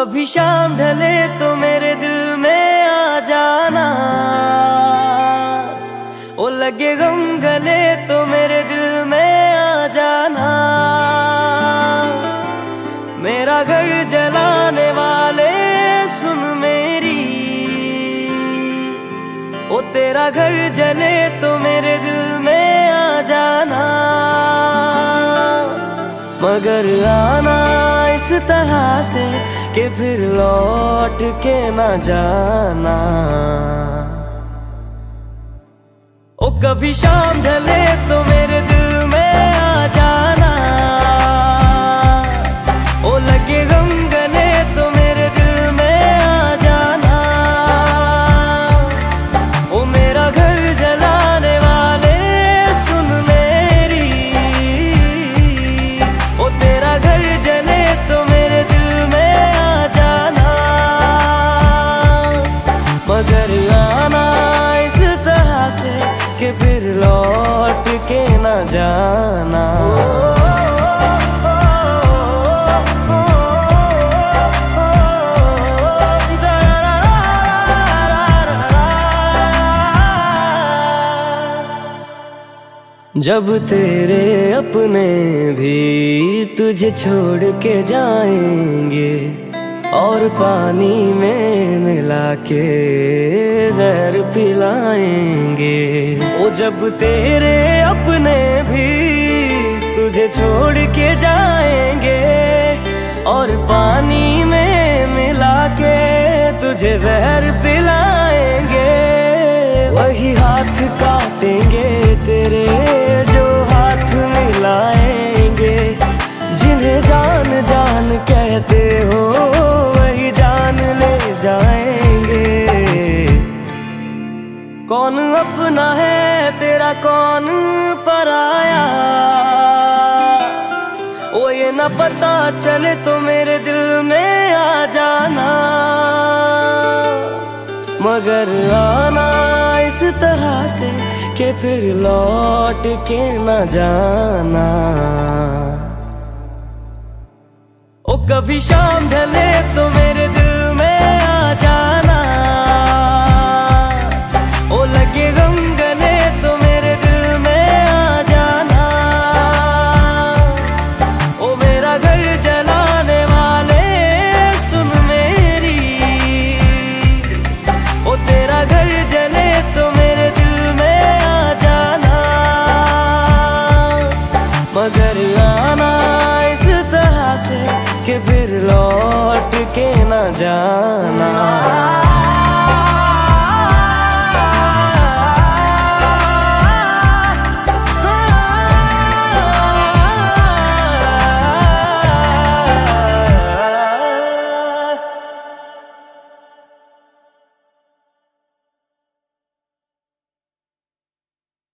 कभी शाम ढले तो मेरे दिल में आ जाना, ओ लगे गम गले तो मेरे दिल में आ जाना। मेरा घर जलाने वाले सुन मेरी, ओ तेरा घर जले तो मेरे दिल में आ जाना। मगर आना इस तरह से कि फिर लौट के ना जाना। ओ कभी शाम ढले तो मेरे दिल में आ जाना, ओ लगे गम गले तो मेरे दिल में आ जाना। ओ मेरा घर जलाने वाले सुन मेरी, ओ तेरा घर जले तो मेरे दिल में आ जाना। मगर आना इस तरह से कि फिर लौट के ना जाना। जब तेरे अपने भी तुझे छोड़ के जाएंगे और पानी में मिला के जहर पिलाएंगे। ओ जब तेरे अपने भी तुझे छोड़ के जाएंगे और पानी में मिला के तुझे जहर पिलाएंगे। वही हाथ काटेंगे तेरे जो हाथ मिलाएंगे, जिन्हें जान जान कहते हो वही जान ले जाएंगे। कौन अपना है तेरा कौन पराया, ओ ये न पता चले तो मेरे दिल में आ जाना। मगर आना इस तरह से कि फिर लौट के न जाना। ओ कभी शाम ढले तो मेरे दिल में आ जाना, ओ लगे गम गले तो मेरे दिल में आ जाना। ओ मेरा घर जलाने वाले सुन मेरी, ओ तेरा घर जले तो मेरे दिल में आ जाना। मगर आना इस तरह से कि फिर लौट के ना जाना।